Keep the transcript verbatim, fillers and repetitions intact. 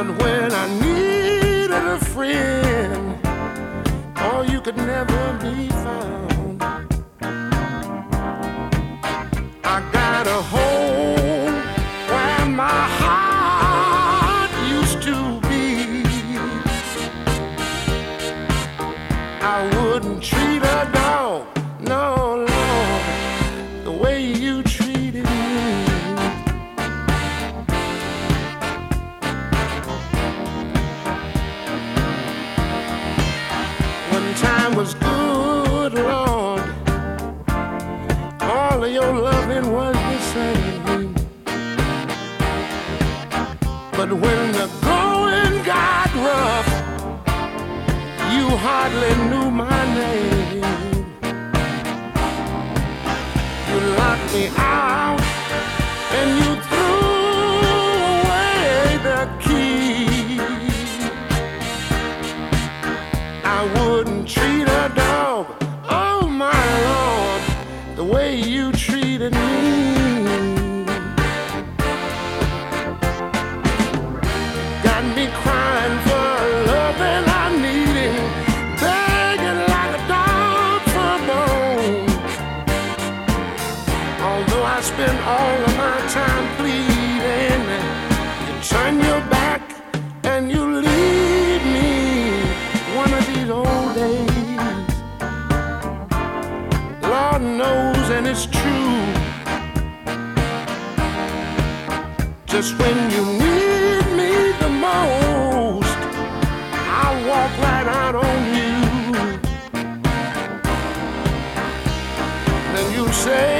But when I needed a friend, oh, you could never be found. I got a home where my heart used to be. I wouldn't treat a dog, no, Lord, the way you treated me. When time was good, Lord, all of your loving was the same. But when the going got rough, you hardly knew my name. You locked me out and you threw away the key. I wouldn't treat a dog, oh my Lord, the way you treated me. Got me crying for love and I needed, begging like a dog for a bone. Although I spend all of my time pleading, you turn your back and you leave me one of these old days. Lord knows, and it's true, just when you need me the most, I'll walk right out on you. Then you say